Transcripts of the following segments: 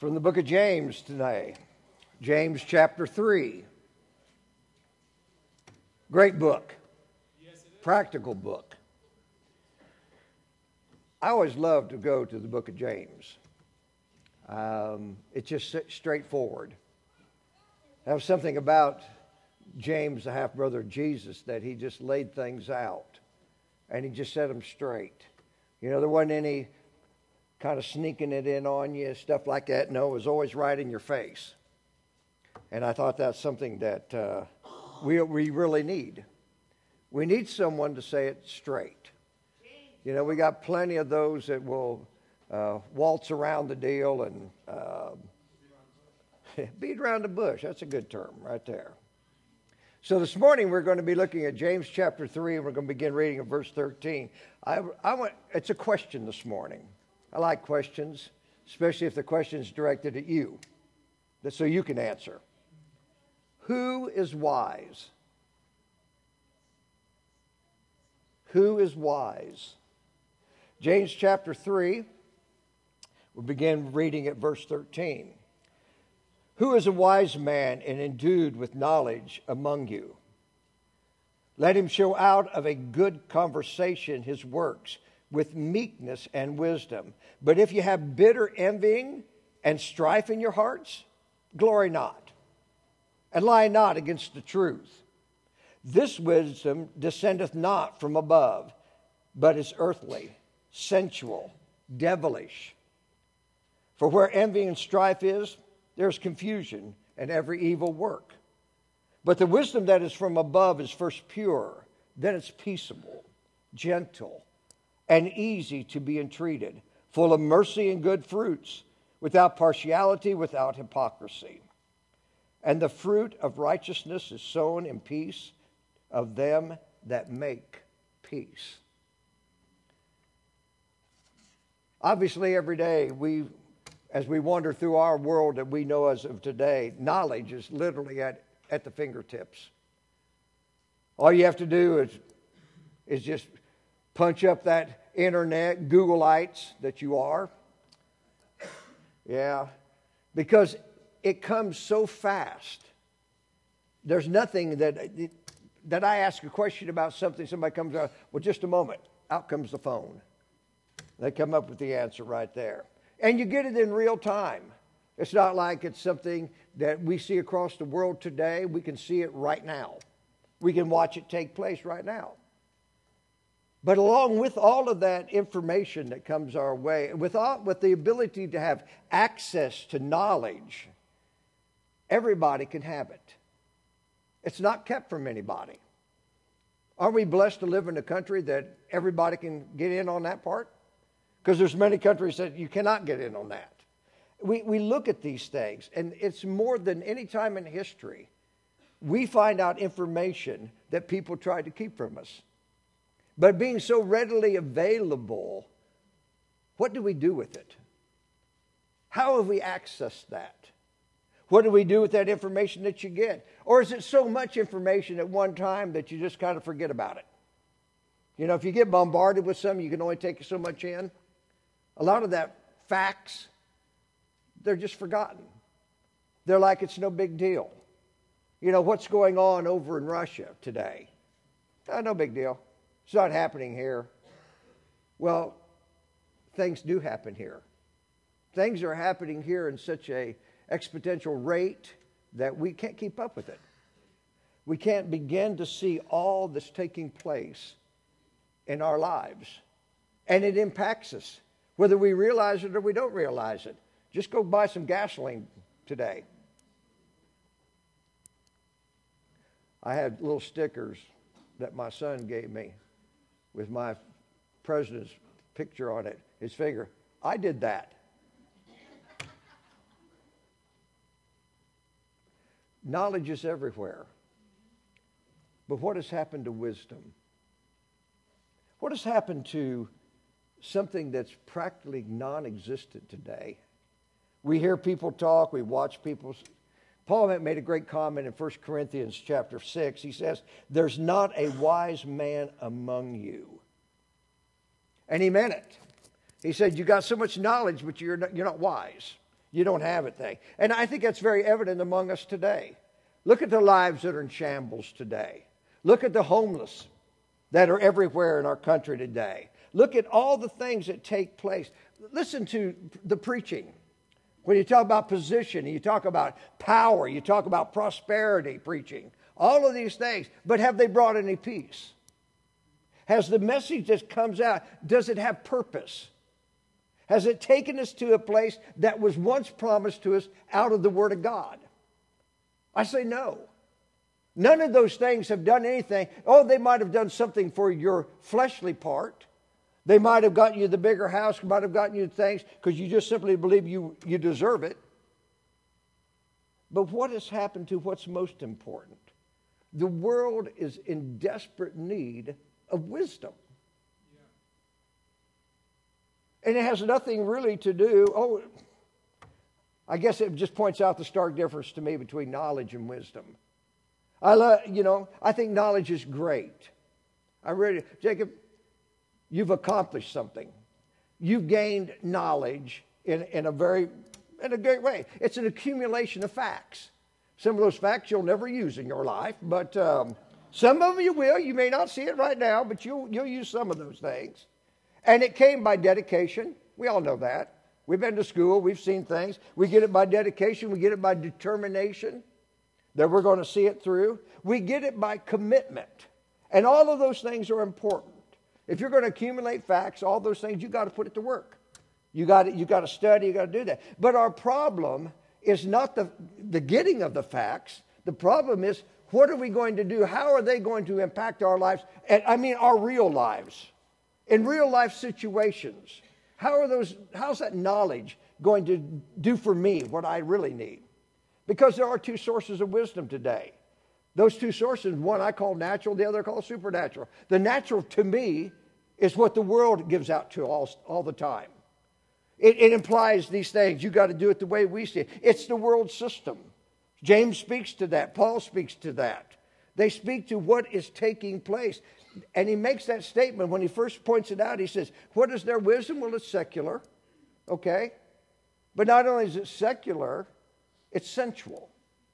From the book of James today, James chapter 3. Great book, practical book. I always love to go to the book of James. It's just straightforward. There's something about James, the half-brother of Jesus, that he just laid things out, and he just set them straight. You know, there wasn't any kind of sneaking it in on you, stuff like that. No, it was always right in your face. And I thought that's something that we really need. We need someone to say it straight. You know, we got plenty of those that will waltz around the deal and beat around the bush. That's a good term right there. So this morning we're going to be looking at James chapter 3, and we're going to begin reading at verse 13. It's a question this morning. I like questions, especially if the question is directed at you, so you can answer. Who is wise? Who is wise? James chapter 3, we'll begin reading at verse 13. Who is a wise man and endued with knowledge among you? Let him show out of a good conversation his works with meekness and wisdom. But if you have bitter envying and strife in your hearts, glory not, and lie not against the truth. This wisdom descendeth not from above, but is earthly, sensual, devilish. For where envy and strife is, there is confusion and every evil work. But the wisdom that is from above is first pure, then it's peaceable, gentle, and easy to be entreated, full of mercy and good fruits, without partiality, without hypocrisy. And the fruit of righteousness is sown in peace of them that make peace. Obviously, every day, as we wander through our world that we know as of today, knowledge is literally at the fingertips. All you have to do is just punch up that internet, Googleites that you are. Yeah, because it comes so fast. There's nothing that I ask a question about something, somebody comes out, well, just a moment, out comes the phone. They come up with the answer right there. And you get it in real time. It's not like it's something that we see across the world today. We can see it right now. We can watch it take place right now. But along with all of that information that comes our way, with the ability to have access to knowledge, everybody can have it. It's not kept from anybody. Aren't we blessed to live in a country that everybody can get in on that part? Because there's many countries that you cannot get in on that. We look at these things, and it's more than any time in history. We find out information that people try to keep from us. But being so readily available, what do we do with it? How have we accessed that? What do we do with that information that you get? Or is it so much information at one time that you just kind of forget about it? You know, if you get bombarded with something, you can only take so much in. A lot of that facts, they're just forgotten. They're like it's no big deal. You know, what's going on over in Russia today? No big deal. It's not happening here. Well, things do happen here. Things are happening here in such a exponential rate that we can't keep up with it. We can't begin to see all that's taking place in our lives. And it impacts us, whether we realize it or we don't realize it. Just go buy some gasoline today. I had little stickers that my son gave me with my president's picture on it, his finger. I did that. Knowledge is everywhere. But what has happened to wisdom? What has happened to something that's practically non-existent today? We hear people talk, we watch people. Paul made a great comment in 1 Corinthians chapter 6. He says, there's not a wise man among you. And he meant it. He said, you got so much knowledge, but you're not wise. You don't have it thing. And I think that's very evident among us today. Look at the lives that are in shambles today. Look at the homeless that are everywhere in our country today. Look at all the things that take place. Listen to the preaching. When you talk about position, you talk about power, you talk about prosperity preaching, all of these things. But have they brought any peace? Has the message that comes out, does it have purpose? Has it taken us to a place that was once promised to us out of the Word of God? I say no. None of those things have done anything. Oh, they might have done something for your fleshly part. They might have gotten you the bigger house, might have gotten you things because you just simply believe you deserve it. But what has happened to what's most important? The world is in desperate need of wisdom. And it has nothing really to do, I guess it just points out the stark difference to me between knowledge and wisdom. I think knowledge is great. Jacob, you've accomplished something. You've gained knowledge in a great way. It's an accumulation of facts. Some of those facts you'll never use in your life, but some of them you will. You may not see it right now, but you'll use some of those things. And it came by dedication. We all know that. We've been to school. We've seen things. We get it by dedication. We get it by determination that we're going to see it through. We get it by commitment. And all of those things are important. If you're going to accumulate facts, all those things, you've got to put it to work. You got to study. You got to do that. But our problem is not the getting of the facts. The problem is, what are we going to do? How are they going to impact our lives? And I mean our real lives. In real life situations, how's that knowledge going to do for me what I really need? Because there are two sources of wisdom today. Those two sources, one I call natural, the other I call supernatural. The natural to me is what the world gives out to all the time. It implies these things. You've got to do it the way we see it. It's the world system. James speaks to that. Paul speaks to that. They speak to what is taking place. And he makes that statement when he first points it out. He says, what is their wisdom? Well, it's secular. Okay? But not only is it secular, it's sensual.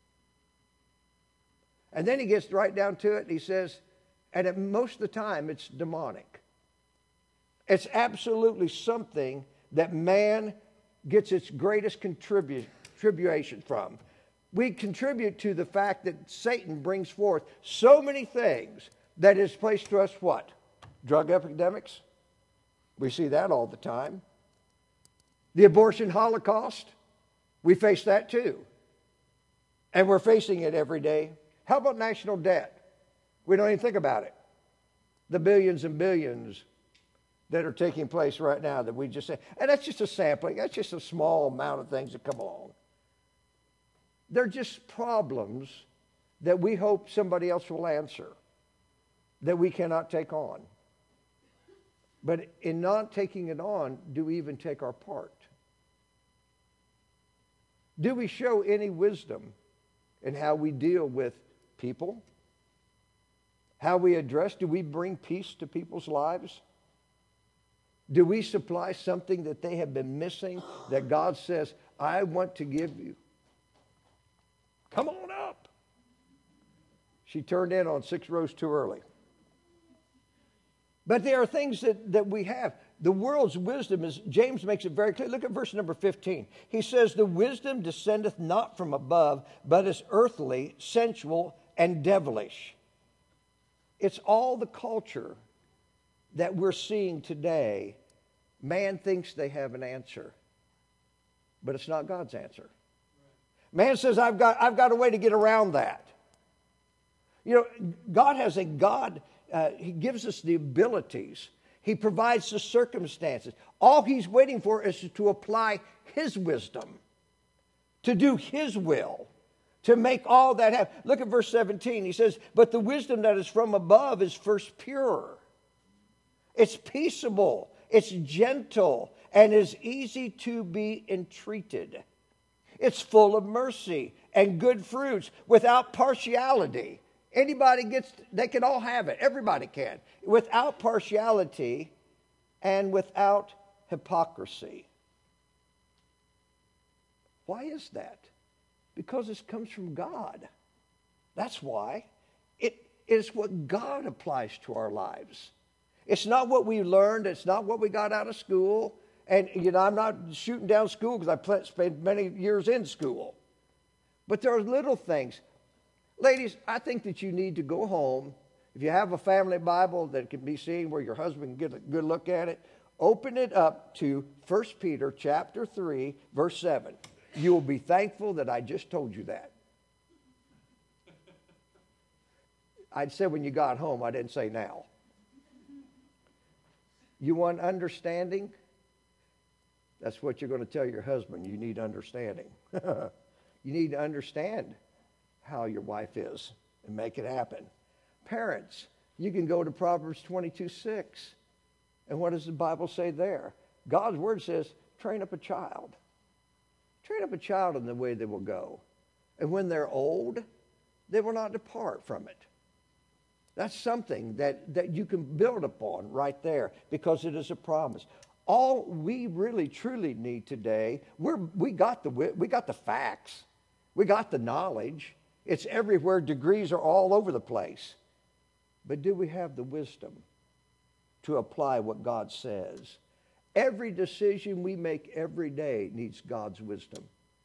And then he gets right down to it and he says, and at most of the time, it's demonic. It's absolutely something that man gets its greatest contribution from. We contribute to the fact that Satan brings forth so many things that is placed to us what? Drug epidemics. We see that all the time. The abortion holocaust. We face that too. And we're facing it every day. How about national debt? We don't even think about it. The billions and billions that are taking place right now that we just say. And that's just a sampling. That's just a small amount of things that come along. They're just problems that we hope somebody else will answer, that we cannot take on. But in not taking it on, do we even take our part? Do we show any wisdom in how we deal with people? How we address? Do we bring peace to people's lives? Do we supply something that they have been missing that God says, I want to give you? Come on up. She turned in on 6 rows too early. But there are things that we have. The world's wisdom is, James makes it very clear. Look at verse number 15. He says, the wisdom descendeth not from above, but is earthly, sensual, and devilish. It's all the culture that we're seeing today. Man thinks they have an answer, but it's not God's answer. Man says, I've got a way to get around that. You know, God has He gives us the abilities. He provides the circumstances. All He's waiting for is to apply His wisdom, to do His will, to make all that happen. Look at verse 17. He says, but the wisdom that is from above is first pure. It's peaceable. It's gentle and is easy to be entreated. It's full of mercy and good fruits without partiality. Anybody they can all have it. Everybody can. Without partiality and without hypocrisy. Why is that? Because it comes from God. That's why. It is what God applies to our lives. It's not what we learned. It's not what we got out of school. And, I'm not shooting down school because I spent many years in school. But there are little things. Ladies, I think that you need to go home. If you have a family Bible that can be seen where your husband can get a good look at it, open it up to 1 Peter chapter 3, verse 7. You will be thankful that I just told you that. I said when you got home, I didn't say now. You want understanding? That's what you're going to tell your husband. You need understanding. You need to understand how your wife is and make it happen. Parents, you can go to Proverbs 22:6. And what does the Bible say there? God's word says, train up a child. Train up a child in the way they will go. And when they're old, they will not depart from it. That's something that you can build upon right there because it is a promise. All we really truly need today, we got the facts. We got the knowledge. It's everywhere. Degrees are all over the place. But do we have the wisdom to apply what God says? Every decision we make every day needs God's wisdom.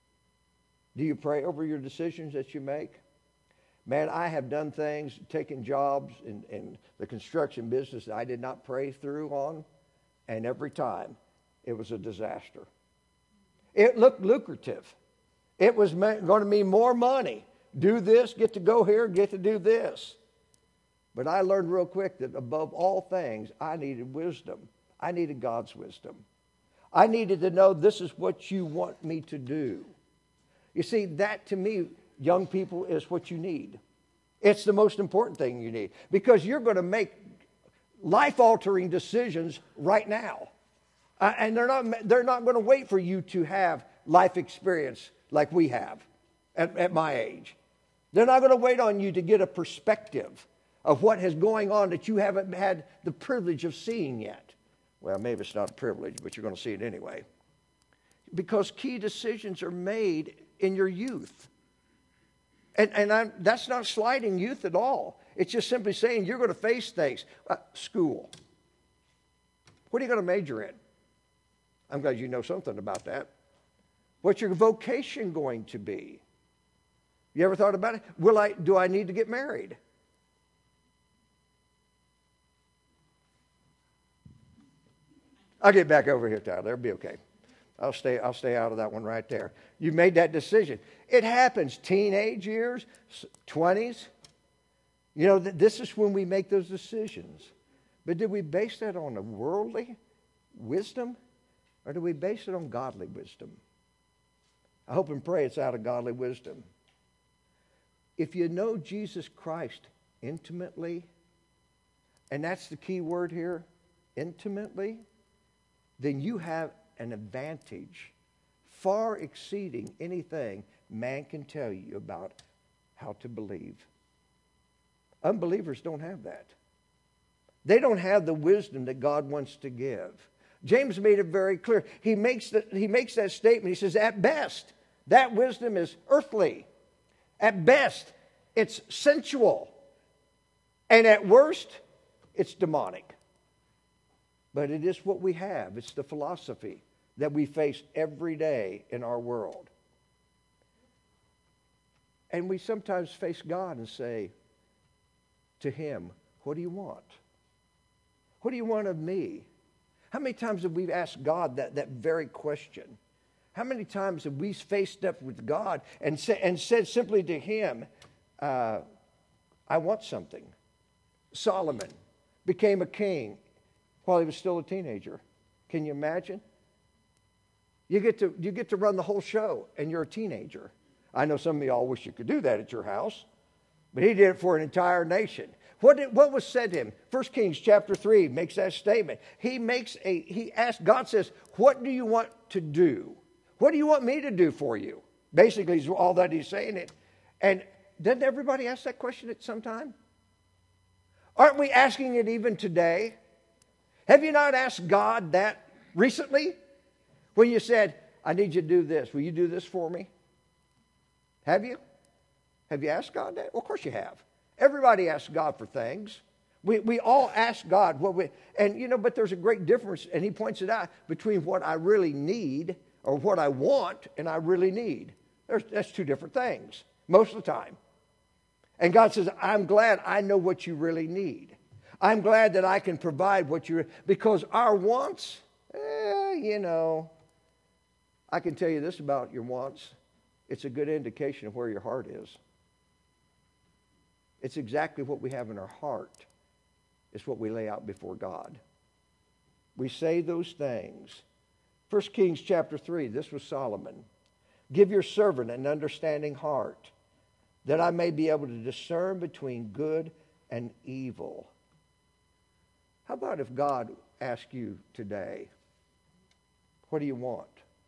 Do you pray over your decisions that you make? Man, I have done things, taken jobs in the construction business that I did not pray through on, and every time it was a disaster. It looked lucrative. It was going to mean more money. Do this, get to go here, get to do this. But I learned real quick that above all things, I needed wisdom. I needed God's wisdom. I needed to know this is what you want me to do. You see, that to me, young people, is what you need. It's the most important thing you need because you're going to make life-altering decisions right now. And they're not going to wait for you to have life experience like we have at my age. They're not going to wait on you to get a perspective of what is going on that you haven't had the privilege of seeing yet. Well, maybe it's not a privilege, but you're going to see it anyway. Because key decisions are made in your youth. And that's not slighting youth at all. It's just simply saying you're going to face things. School. What are you going to major in? I'm glad you know something about that. What's your vocation going to be? You ever thought about it? Do I need to get married? I'll get back over here, Tyler. It'll be okay. I'll stay out of that one right there. You made that decision. It happens. Teenage years, 20s. This is when we make those decisions. But did we base that on a worldly wisdom? Or do we base it on godly wisdom? I hope and pray it's out of godly wisdom. If you know Jesus Christ intimately, and that's the key word here, intimately, then you have an advantage far exceeding anything man can tell you about how to believe. Unbelievers don't have that. They don't have the wisdom that God wants to give. James made it very clear. He makes that statement. He says, at best, that wisdom is earthly. At best, it's sensual. And at worst, it's demonic. But it is what we have. It's the philosophy that we face every day in our world. And we sometimes face God and say to him, what do you want? What do you want of me? How many times have we asked God that very question? How many times have we faced up with God and said simply to him, I want something? Solomon became a king while he was still a teenager. Can you imagine? You get to run the whole show and you're a teenager. I know some of y'all wish you could do that at your house, but he did it for an entire nation. What was said to him? 1 Kings chapter 3 makes that statement. He asked, God says, what do you want to do? What do you want me to do for you? Basically, is all that he's saying it. And doesn't everybody ask that question at some time? Aren't we asking it even today? Have you not asked God that recently? When you said, I need you to do this. Will you do this for me? Have you? Have you asked God that? Well, of course you have. Everybody asks God for things. We all ask God but there's a great difference, and he points it out, between what I really need or what I want and I really need. That's two different things most of the time. And God says, I'm glad I know what you really need. I'm glad that I can provide what you, because our wants, I can tell you this about your wants. It's a good indication of where your heart is. It's exactly what we have in our heart. It's what we lay out before God. We say those things. 1 Kings chapter 3, this was Solomon. Give your servant an understanding heart, that I may be able to discern between good and evil. How about if God asked you today, what do you want?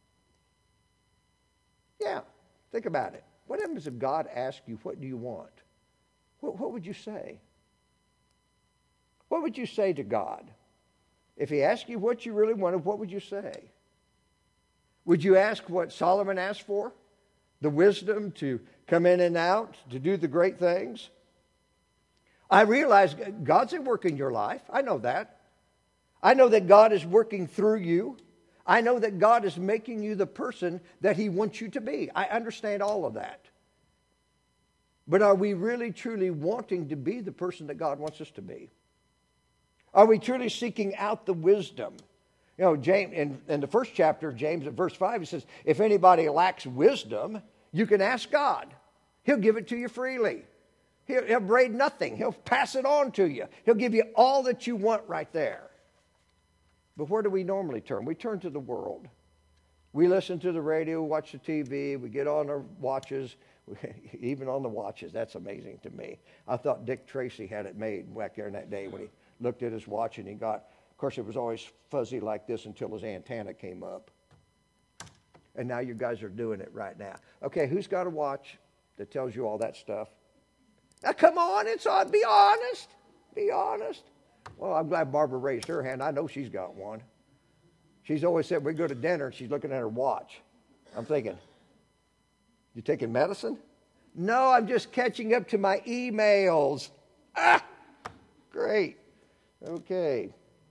Yeah, think about it. What happens if God asked you, what do you want? What would you say? What would you say to God? If he asked you what you really wanted, what would you say? Would you ask what Solomon asked for? The wisdom to come in and out, to do the great things? I realize God's at work in your life. I know that. I know that God is working through you. I know that God is making you the person that he wants you to be. I understand all of that. But are we really, truly wanting to be the person that God wants us to be? Are we truly seeking out the wisdom? James, in the first chapter of James, at verse 5, he says, if anybody lacks wisdom, you can ask God. He'll give it to you freely. He'll braid nothing. He'll pass it on to you. He'll give you all that you want right there. But where do we normally turn? We turn to the world. We listen to the radio, watch the TV, we get on our watches, even on the watches. That's amazing to me. I thought Dick Tracy had it made back there in that day when he looked at his watch and he got, of course it was always fuzzy like this until his antenna came up. And now you guys are doing it right now. Okay, who's got a watch that tells you all that stuff? Now come on, it's on. Be honest. Be honest. Well, I'm glad Barbara raised her hand. I know she's got one. She's always said we go to dinner and she's looking at her watch. I'm thinking, you taking medicine? No, I'm just catching up to my emails. Great. Okay.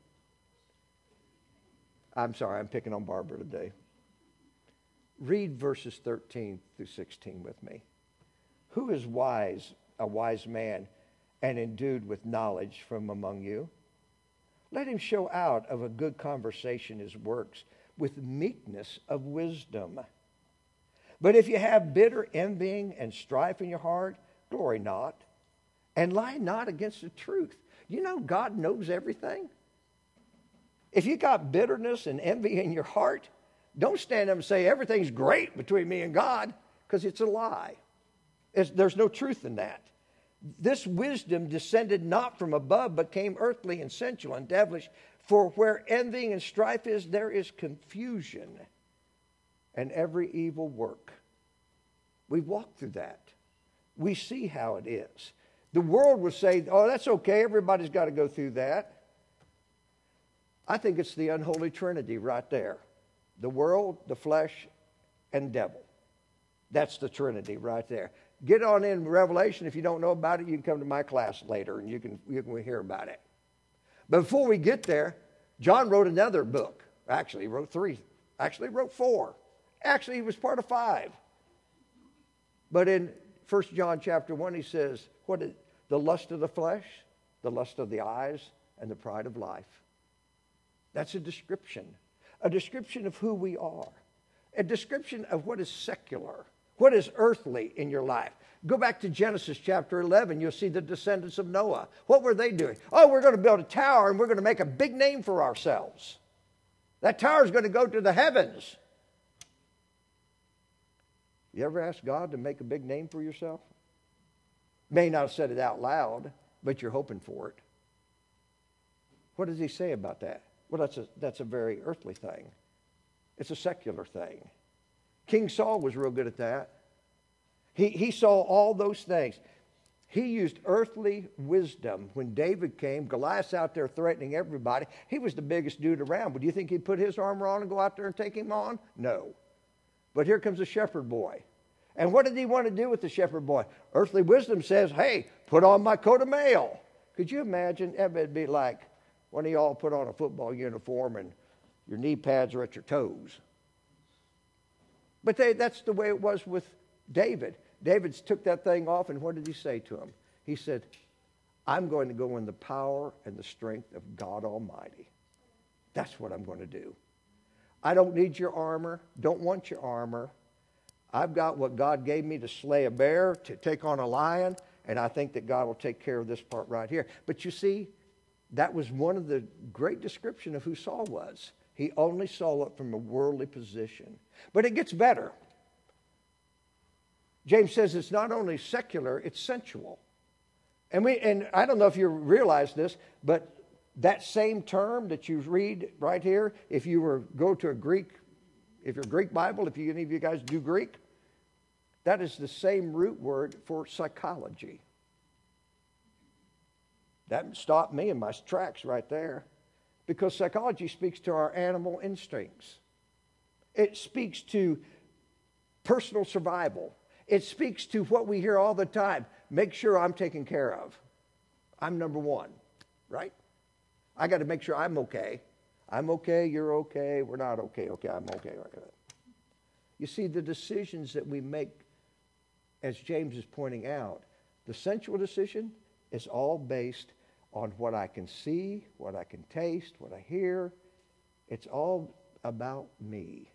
I'm sorry, I'm picking on Barbara today. Read verses 13 through 16 with me. Who is wise, a wise man, and endued with knowledge from among you? Let him show out of a good conversation his works with meekness of wisdom. But if you have bitter envying and strife in your heart, glory not, and lie not against the truth. You know God knows everything. If you got bitterness and envy in your heart, don't stand up and say everything's great between me and God, because it's a lie. There's no truth in that. This wisdom descended not from above, but came earthly and sensual and devilish. For where envying and strife is, there is confusion and every evil work. We walk through that. We see how it is. The world would say, oh, that's okay. Everybody's got to go through that. I think it's the unholy trinity right there. The world, the flesh, and devil. That's the trinity right there. Get on in Revelation. If you don't know about it, you can come to my class later and you can hear about it. But before we get there, John wrote another book. Actually, he wrote 3. Actually, he wrote 4. Actually, he was part of 5. But in 1 John chapter 1, he says, what is the lust of the flesh, the lust of the eyes, and the pride of life. That's a description of who we are, a description of what is secular, what is earthly in your life. Go back to Genesis chapter 11. You'll see the descendants of Noah. What were they doing? Oh, we're going to build a tower and we're going to make a big name for ourselves. That tower is going to go to the heavens. You ever ask God to make a big name for yourself? May not have said it out loud, but you're hoping for it. What does he say about that? Well, that's a very earthly thing. It's a secular thing. King Saul was real good at that. He saw all those things. He used earthly wisdom. When David came, Goliath's out there threatening everybody. He was the biggest dude around. But do you think he'd put his armor on and go out there and take him on? No. But here comes a shepherd boy. And what did he want to do with the shepherd boy? Earthly wisdom says, hey, put on my coat of mail. Could you imagine? It'd be like when you all put on a football uniform and your knee pads are at your toes. But that's the way it was with David. David took that thing off, and what did he say to him? He said, I'm going to go in the power and the strength of God Almighty. That's what I'm going to do. I don't need your armor. Don't want your armor. I've got what God gave me to slay a bear, to take on a lion, and I think that God will take care of this part right here. But you see, that was one of the great description of who Saul was. He only saw it from a worldly position. But it gets better. James says it's not only secular, it's sensual. And I don't know if you realize this, but that same term that you read right here, if you go to a Greek, if you're Greek Bible, if any of you guys do Greek, that is the same root word for psychology. That stopped me in my tracks right there. Because psychology speaks to our animal instincts. It speaks to personal survival. It speaks to what we hear all the time. Make sure I'm taken care of. I'm number one, right? I got to make sure I'm okay. I'm okay, you're okay, we're not okay. Okay, I'm okay. You see, the decisions that we make, as James is pointing out, the sensual decision is all based on what I can see, what I can taste, what I hear. It's all about me.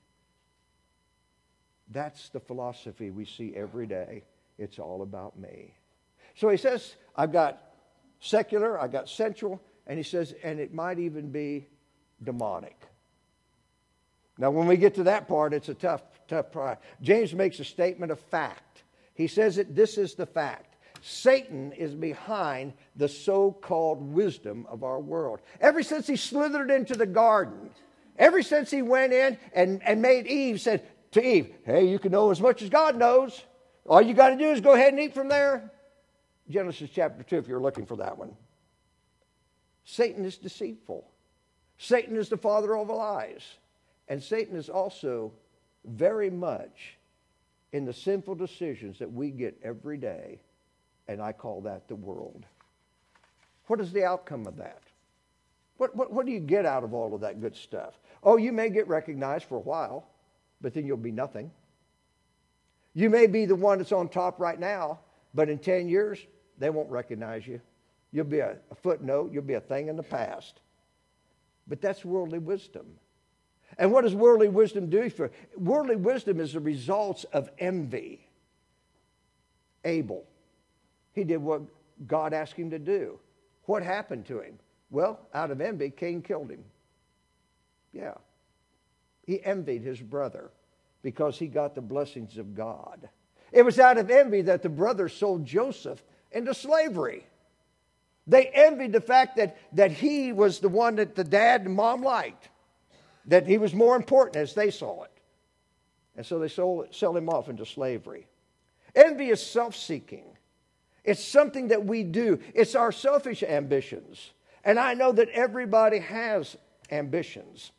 That's the philosophy we see every day. It's all about me. So he says, I've got secular, I've got sensual, and he says, and it might even be demonic. Now, when we get to that part, it's a tough part. James makes a statement of fact. He says that this is the fact. Satan is behind the so-called wisdom of our world. Ever since he slithered into the garden, ever since he went in and made Eve, said to Eve, hey, you can know as much as God knows. All you got to do is go ahead and eat from there. Genesis chapter 2, if you're looking for that one. Satan is deceitful. Satan is the father of lies. And Satan is also very much in the sinful decisions that we get every day. And I call that the world. What is the outcome of that? What do you get out of all of that good stuff? Oh, you may get recognized for a while, but then you'll be nothing. You may be the one that's on top right now, but in 10 years, they won't recognize you. You'll be a footnote. You'll be a thing in the past. But that's worldly wisdom. And what does worldly wisdom do? Worldly wisdom is the results of envy. Abel. He did what God asked him to do. What happened to him? Well, out of envy, Cain killed him. Yeah. He envied his brother because he got the blessings of God. It was out of envy that the brothers sold Joseph into slavery. They envied the fact that he was the one that the dad and mom liked, that he was more important as they saw it. And so they sell him off into slavery. Envy is self-seeking. It's something that we do. It's our selfish ambitions. And I know that everybody has ambitions.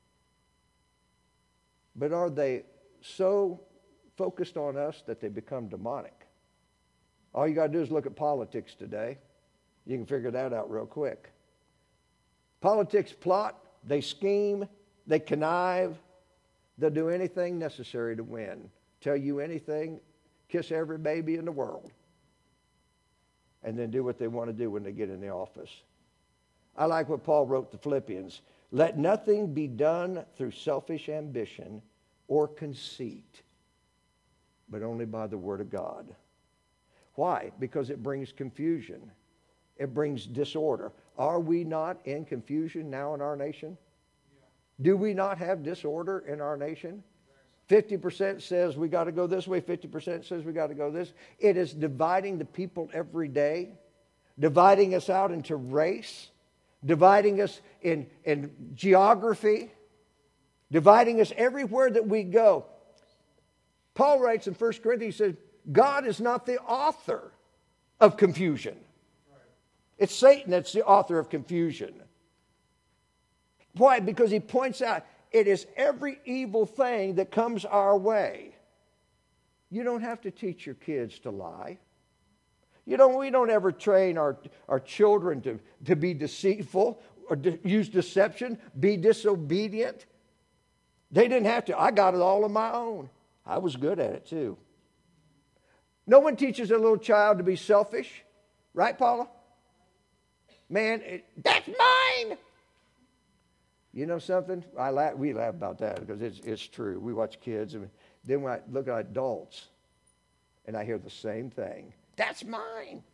But are they so focused on us that they become demonic? All you got to do is look at politics today. You can figure that out real quick. Politics plot, they scheme, they connive. They'll do anything necessary to win. Tell you anything, kiss every baby in the world. And then do what they want to do when they get in the office. I like what Paul wrote to Philippians. Let nothing be done through selfish ambition or conceit, but only by the word of God. Why? Because it brings confusion. It brings disorder. Are we not in confusion now in our nation? Do we not have disorder in our nation? 50% says we got to go this way, 50% says we got to go this. It is dividing the people every day, dividing us out into race, dividing us in geography, dividing us everywhere that we go. Paul writes in 1 Corinthians, he says, God is not the author of confusion. It's Satan that's the author of confusion. Why? Because he points out it is every evil thing that comes our way. You don't have to teach your kids to lie. We don't ever train our children to be deceitful or use deception, be disobedient. They didn't have to. I got it all on my own. I was good at it too. No one teaches a little child to be selfish. Right, Paula? Man, that's mine. You know something? We laugh about that because it's true. We watch kids, and then when I look at adults, and I hear the same thing. That's mine.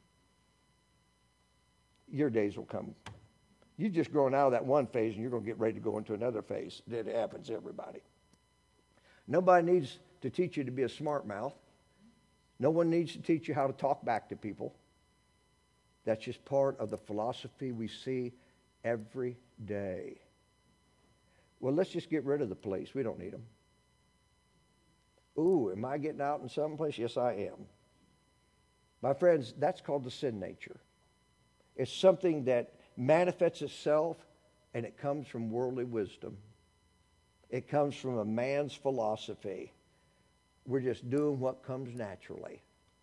Your days will come. You're just growing out of that one phase, and you're going to get ready to go into another phase. That happens to everybody. Nobody needs to teach you to be a smart mouth. No one needs to teach you how to talk back to people. That's just part of the philosophy we see every day. Well, let's just get rid of the police. We don't need them. Ooh, am I getting out in some place? Yes, I am. My friends, that's called the sin nature. It's something that manifests itself, and it comes from worldly wisdom. It comes from a man's philosophy. We're just doing what comes naturally.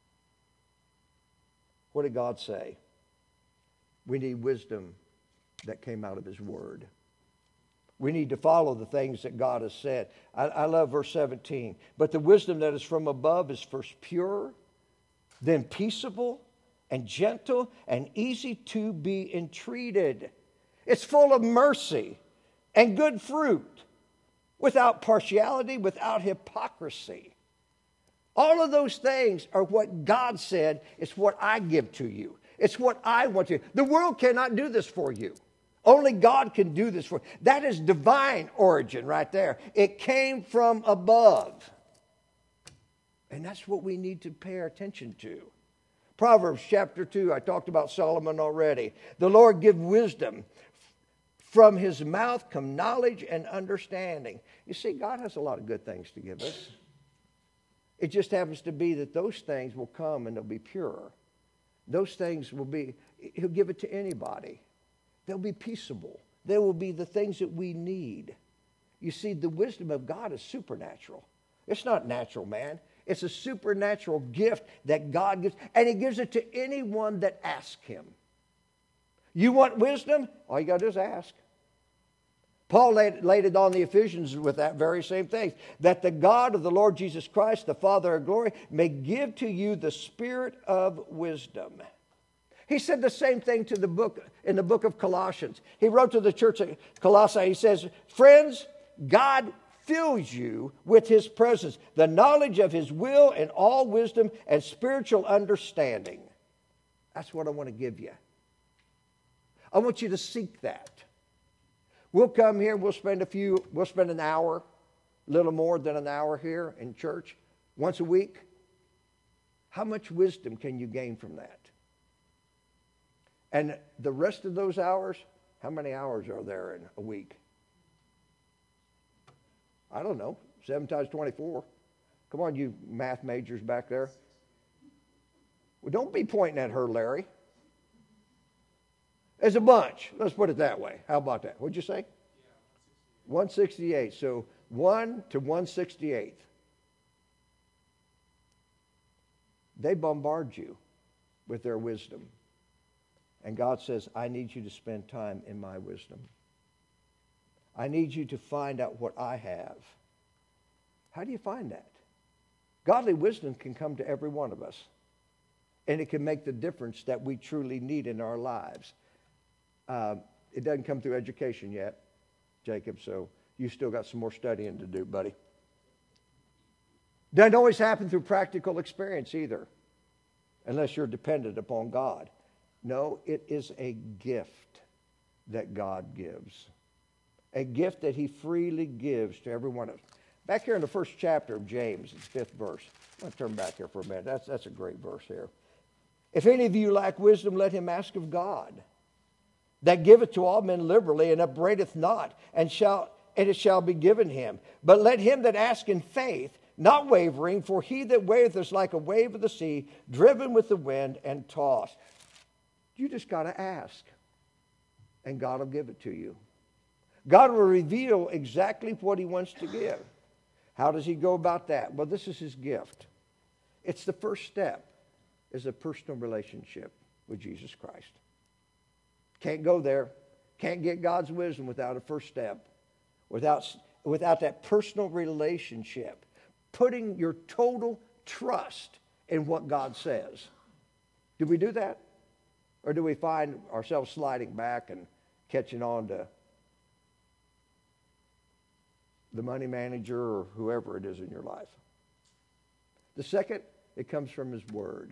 What did God say? We need wisdom that came out of His Word. We need to follow the things that God has said. I love verse 17. But the wisdom that is from above is first pure, then peaceable and gentle and easy to be entreated. It's full of mercy and good fruit, without partiality, without hypocrisy. All of those things are what God said. It's what I give to you. It's what I want to. The world cannot do this for you. Only God can do this for you. That is divine origin right there. It came from above. And that's what we need to pay our attention to. Proverbs chapter 2, I talked about Solomon already. The Lord give wisdom. From His mouth come knowledge and understanding. You see, God has a lot of good things to give us. It just happens to be that those things will come and they'll be pure. Those things will be, He'll give it to anybody. They'll be peaceable. They will be the things that we need. You see, the wisdom of God is supernatural. It's not natural, man. It's a supernatural gift that God gives, and He gives it to anyone that asks Him. You want wisdom? All you got to do is ask. Paul laid it on the Ephesians with that very same thing, that the God of the Lord Jesus Christ, the Father of glory, may give to you the spirit of wisdom. He said the same thing in the book of Colossians. He wrote to the church at Colossae, he says, friends, God fills you with His presence, the knowledge of His will and all wisdom and spiritual understanding. That's what I want to give you. I want you to seek that. We'll come here, we'll spend an hour, a little more than an hour here in church, once a week. How much wisdom can you gain from that? And the rest of those hours, how many hours are there in a week? I don't know, 7 times 24. Come on, you math majors back there. Well, don't be pointing at her, Larry. As a bunch, let's put it that way. How about that? What'd you say? 168. So 1 to 168. They bombard you with their wisdom. And God says, I need you to spend time in my wisdom. I need you to find out what I have. How do you find that? Godly wisdom can come to every one of us. And it can make the difference that we truly need in our lives. It doesn't come through education yet, Jacob, so you still got some more studying to do, buddy. Doesn't always happen through practical experience either, unless you're dependent upon God. No, it is a gift that God gives. A gift that He freely gives to every one of us. Back here in the first chapter of James, the 5th verse. I'm going to turn back here for a minute. That's a great verse here. If any of you lack wisdom, let him ask of God, that giveth to all men liberally and upbraideth not, and it shall be given him. But let him that ask in faith, not wavering, for he that wavereth is like a wave of the sea, driven with the wind and tossed. You just got to ask, and God will give it to you. God will reveal exactly what he wants to give. How does he go about that? Well, this is his gift. It's the first step, is a personal relationship with Jesus Christ. Can't go there. Can't get God's wisdom without a first step. Without that personal relationship. Putting your total trust in what God says. Do we do that? Or do we find ourselves sliding back and catching on to the money manager or whoever it is in your life? The second, it comes from his word.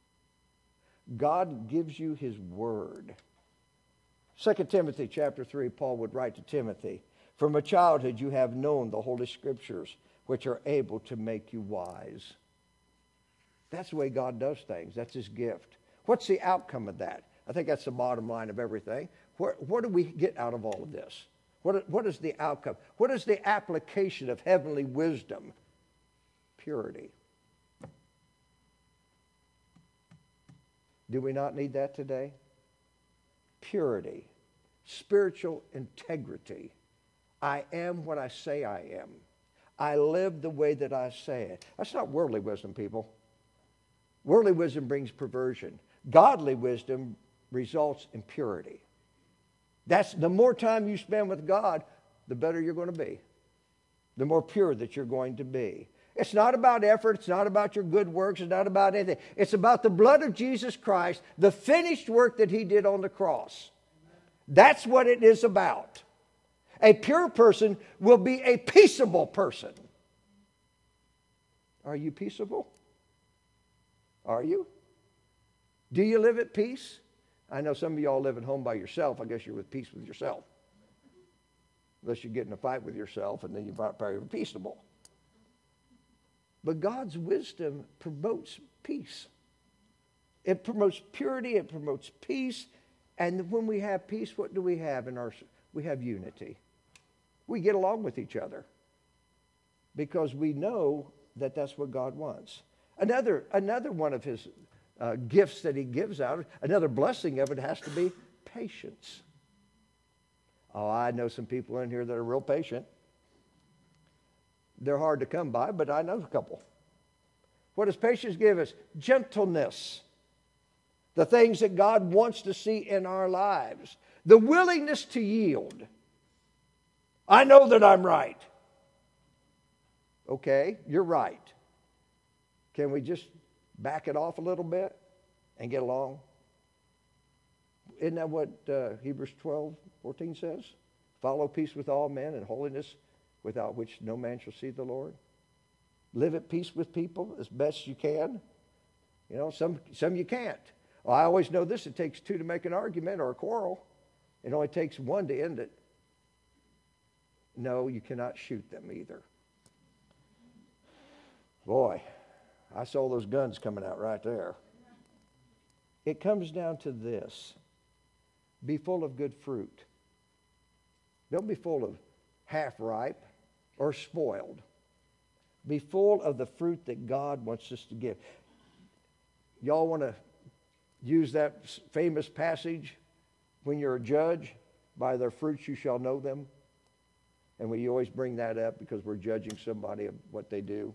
God gives you his word. 2 Timothy chapter 3, Paul would write to Timothy, from a childhood you have known the Holy Scriptures, which are able to make you wise. That's the way God does things. That's his gift. What's the outcome of that? I think that's the bottom line of everything. What do we get out of all of this? What is the outcome? What is the application of heavenly wisdom? Purity. Do we not need that today? Purity. Spiritual integrity. I am what I say I am. I live the way that I say it. That's not worldly wisdom, people. Worldly wisdom brings perversion. Godly wisdom results in purity. That's the more time you spend with God, the better you're going to be. The more pure that you're going to be. It's not about effort. It's not about your good works. It's not about anything. It's about the blood of Jesus Christ, the finished work that he did on the cross. That's what it is about. A pure person will be a peaceable person. Are you peaceable? Are you? Do you live at peace? I know some of y'all live at home by yourself. I guess you're with peace with yourself. Unless you get in a fight with yourself and then you're probably peaceable. But God's wisdom promotes peace. It promotes purity. It promotes peace. And when we have peace, what do we have we have unity. We get along with each other because we know that that's what God wants. Another one of his gifts that he gives out, another blessing of it has to be patience. Oh, I know some people in here that are real patient. They're hard to come by, but I know a couple. What does patience give us? Gentleness. The things that God wants to see in our lives. The willingness to yield. I know that I'm right. Okay, you're right. Can we just back it off a little bit and get along? Isn't that what Hebrews 12:14 says? Follow peace with all men and holiness, without which no man shall see the Lord. Live at peace with people as best you can. You know, some you can't. Well, I always know this, it takes two to make an argument or a quarrel. It only takes one to end it. No, you cannot shoot them either. Boy, I saw those guns coming out right there. It comes down to this. Be full of good fruit. Don't be full of half-ripe or spoiled. Be full of the fruit that God wants us to give. Y'all want to use that famous passage, when you're a judge, by their fruits you shall know them? And we always bring that up because we're judging somebody of what they do.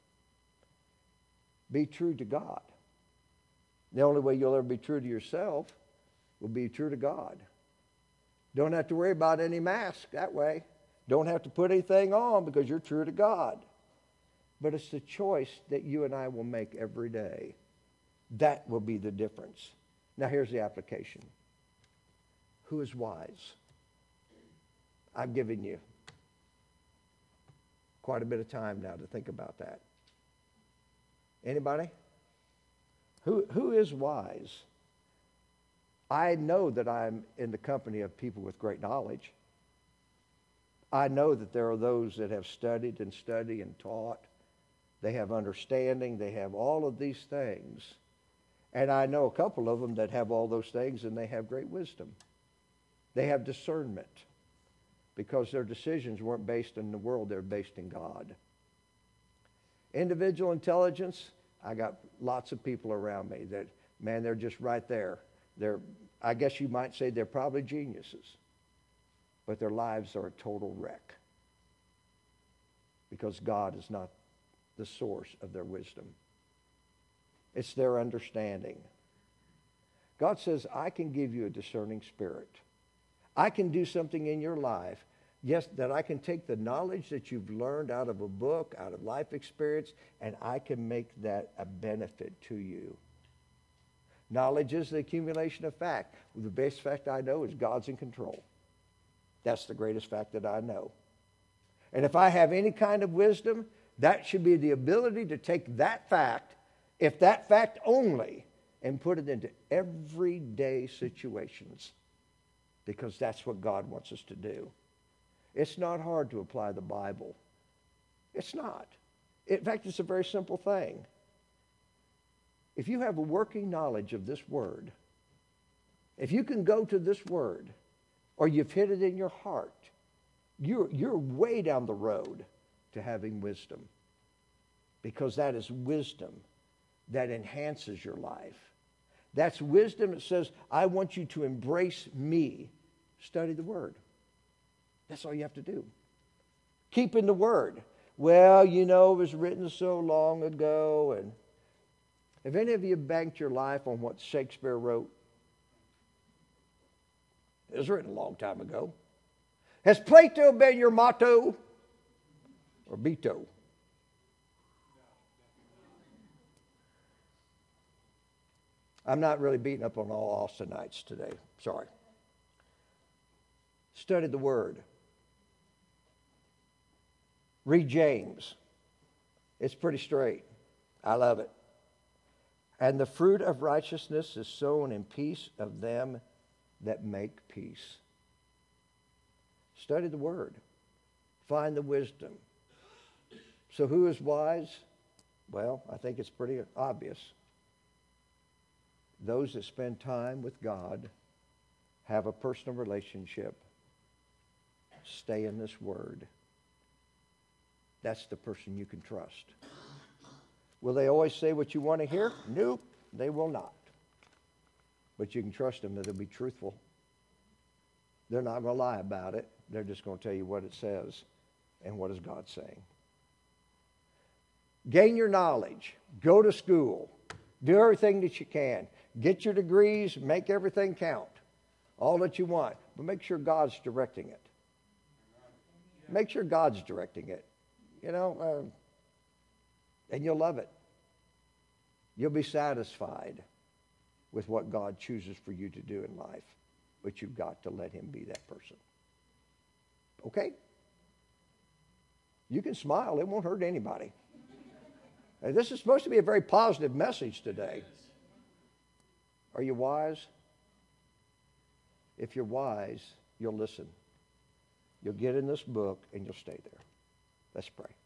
Be true to God. The only way you'll ever be true to yourself will be true to God. Don't have to worry about any mask that way. Don't have to put anything on because you're true to God. But it's the choice that you and I will make every day. That will be the difference. Now here's the application. Who is wise? I've given you quite a bit of time now to think about that. Anybody? Who is wise? I know that I'm in the company of people with great knowledge. I know that there are those that have studied and taught. They have understanding. They have all of these things. And I know a couple of them that have all those things and they have great wisdom. They have discernment because their decisions weren't based in the world. They're based in God. Individual intelligence, I got lots of people around me that, man, they're just right there. I guess you might say they're probably geniuses. but their lives are a total wreck because God is not the source of their wisdom. It's their understanding. God says, I can give you a discerning spirit. I can do something in your life. Yes, that I can take the knowledge that you've learned out of a book, out of life experience, and I can make that a benefit to you. Knowledge is the accumulation of fact. The best fact I know is God's in control. That's the greatest fact that I know. And if I have any kind of wisdom, that should be the ability to take that fact, if that fact only, and put it into everyday situations, because that's what God wants us to do. It's not hard to apply the Bible. It's not. In fact, it's a very simple thing. If you have a working knowledge of this word, if you can go to this word, or you've hid it in your heart, you're way down the road to having wisdom, because that is wisdom that enhances your life. That's wisdom that says, I want you to embrace me. Study the word. That's all you have to do. Keep in the word. Well, it was written so long ago. And have any of you banked your life on what Shakespeare wrote? It was written a long time ago. Has Plato been your motto or Beto? I'm not really beating up on all Austinites today. Sorry. Study the word. Read James. It's pretty straight. I love it. And the fruit of righteousness is sown in peace of them that make peace. Study the word. Find the wisdom. So who is wise? Well, I think it's pretty obvious. Those that spend time with God, have a personal relationship, stay in this word. That's the person you can trust. Will they always say what you want to hear? Nope, they will not. But you can trust them that they'll be truthful. They're not going to lie about it. They're just going to tell you what it says and what is God saying. Gain your knowledge. Go to school. Do everything that you can. Get your degrees. Make everything count. All that you want. But make sure God's directing it. Make sure God's directing it. And you'll love it. You'll be satisfied with what God chooses for you to do in life. But you've got to let him be that person. Okay? You can smile. It won't hurt anybody. And this is supposed to be a very positive message today. Are you wise? If you're wise, you'll listen. You'll get in this book and you'll stay there. Let's pray.